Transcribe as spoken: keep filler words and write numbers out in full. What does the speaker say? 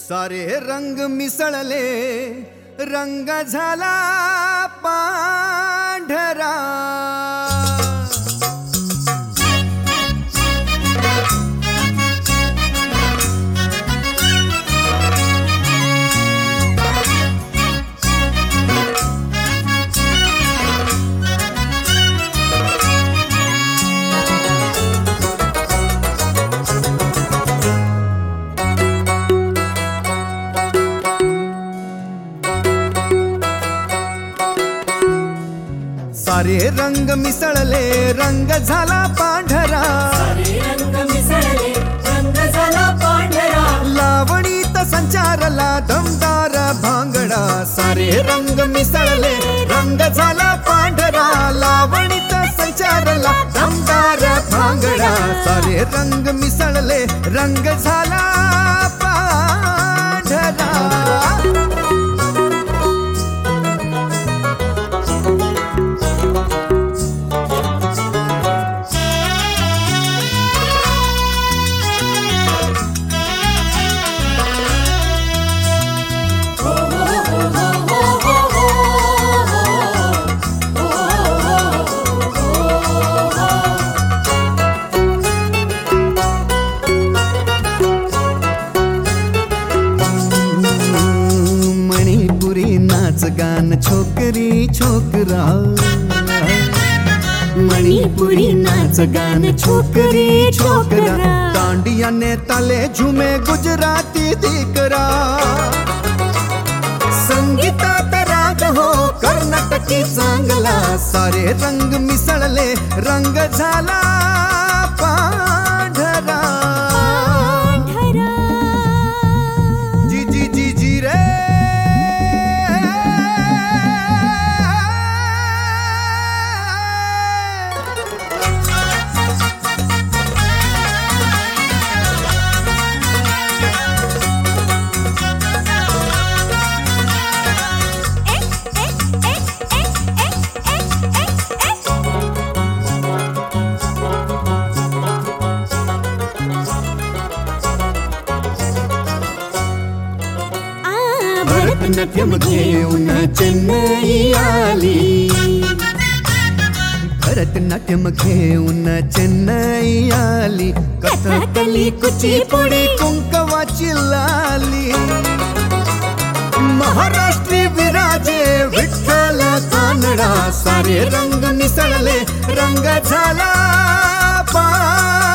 सारे रंग मिसळले, रंग झाला पांढरा. सारे रंग मिसळले, रंग झाला पांढरा. सारे रंग मिसळले, रंग झाला पांढरा. लावणीत संचारला दमदार भांगडा. सारे रंग मिसळले, रंग झाला पांढरा. लावणीत संचारला दमदार भांगडा. सारे रंग मिसळले, रंग झाला पांढरा. नाच गान छोकरी छोकरा. मणिपुरी नाच गान छोकरी छोकरा. दांडिया ने ताले झुमे गुजराती दिकरा. संगीतात राग हो कर्नाटकी चांगला. सारे रंग मिसळले, रंग झाला पांढरा. जी जी जी जी रे. भरतनाट्यम घेऊन चेन्नई आली. भरतनाट्यम घेऊन चेन्नई आली. कथकली कुचिपुडी कुंकवाची लाली. महाराष्ट्री विराजे विठ्ठल कानडा. सारे रंग मिसळले, रंग झाला पा